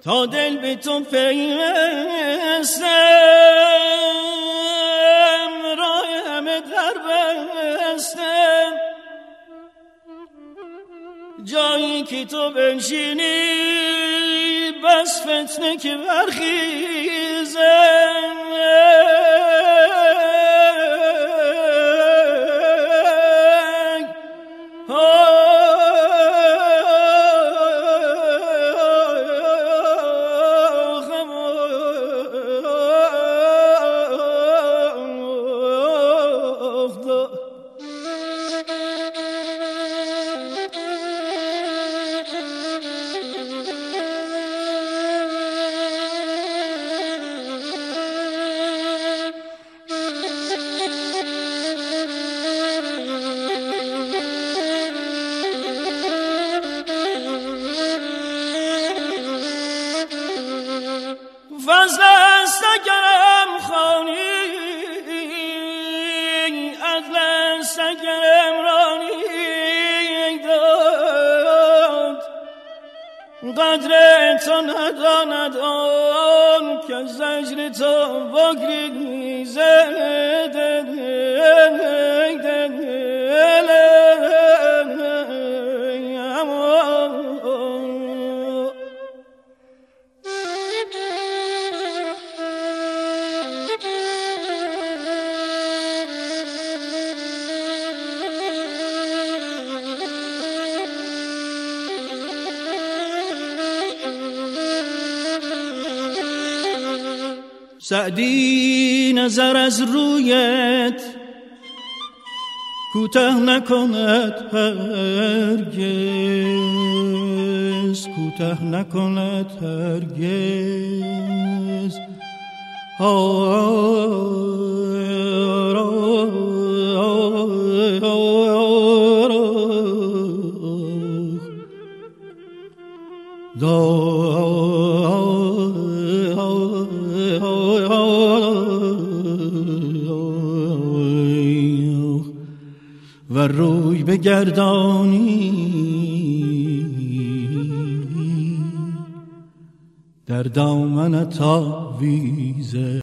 تا دل به تو پیوستم، راه همه در بستم، جایی که تو بنشینی بس فتنه که برخیزم. فضل است اگرم خوانی، عدل است اگرم رانی داد، قدر تو نداند آن که زجر تو بگریزد. سعدی نظر از رویت کوتاه نکند هرگز، کوتاه نکند هرگز. و روی بگردانی در دامنت آویزه.